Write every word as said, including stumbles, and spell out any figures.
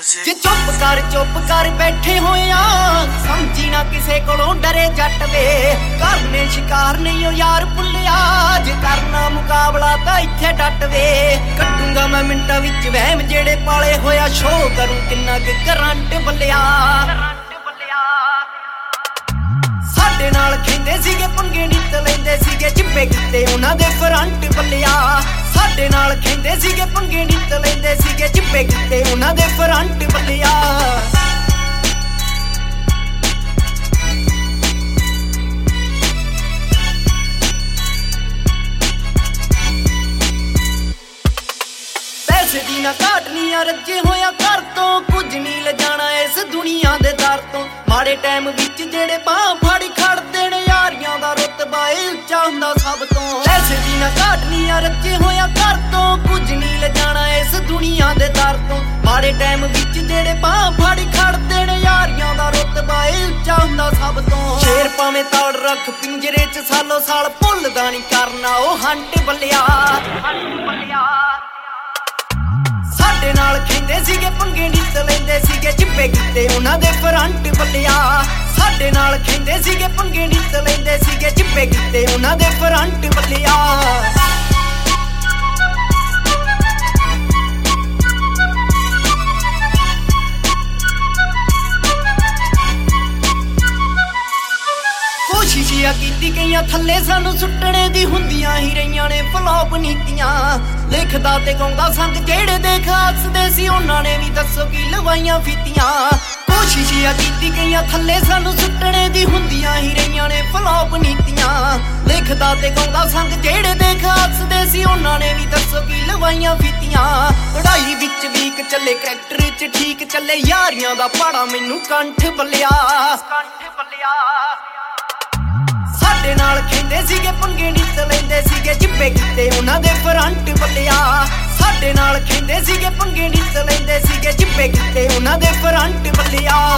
जे चुप कर चुप कर बैठे होए समझी ना किसे कोलों डरे जट वे करने शिकार नहीं हो यार भुल्लिया जे करना मुकाबला तां इत्थे डट वे कट्टूंगा मैं मिंटां विच वहम जेड़े पाले होया शो करूं किन्ना कि करंट बल्लिया साडे नाल खेंदे सीगे पंगे नित लैंदे सीगे चिब्बे किते उन्हां दे फ्रंट बल्लिया साडे नाल खेंदे सीगे पंगे नित लैंदे सीगे चिब्बे किते उन्हां दे फ्रंट बल्लिया पैसे दी ना घाट नी आ रज्जे होया घर तो कुछ नहीं ले जाना इस दुनिया दे दर तो माड़े टाइम विच जेड़े बाह फड़ खड़दे ने यारियां दा रुतबा उच्चा हुंदा सब तो पैसे दी ना घाट नी आ रज्जे होया घर तो कुछ नहीं ले जाना इस दुनिया दे दर तो माड़े टाइम विच जेड़े बाह फड़ खड़दे ने यारियां दा रुतबा उच्चा हुंदा सब तो शेर भावें तड़ रख पिंजरे च सालो साल भुल्लदा नहीं करना ओ हंट बल्लिया हंट बल्लिया साडे नाल खेंदे सीगे पंगे नित लैंदे सीगे चिब्बे किते उन्हां दे फ्रंट बल्लिया साडे नाल खेंदे सीगे पंगे नित लैंदे सीगे चिब्बे किते उन्हां दे फ्रंट बल्लिया कोशिशियां कीती गईयां थल्ले सानू सुट्टने दी हुंदियां ही रहियां ने फ्लॉप नीतियां लिखदा ते गाउंदा संग जेड़े देख हसदे सी उन्हां ने भी दस्सो की लवाइयां फीतियां कोशिशियां कीती गईयां थल्ले सानू सुट्टने दी हुंदियां ही रहियां ने फ्लॉप नीतियां लिखदा ते गाउंदा संग जेड़े देख हसदे सी उन्हां ने भी दस्सो की लवाइयां फीतियां पढ़ाई विच वीक चले करैक्टर च ठीक चले यारियां दा पाड़ा मैनू कंठ बल्लिया कंठ बल्लिया साडे नाल खेंदे सीगे पंगे नित लैंदे सीगे चिब्बे किते उन्हां दे फ्रंट बल्लिया साडे नाल खेंदे सीगे पंगे नित लैंदे सीगे चिब्बे किते उन्हां दे फ्रंट बल्लिया।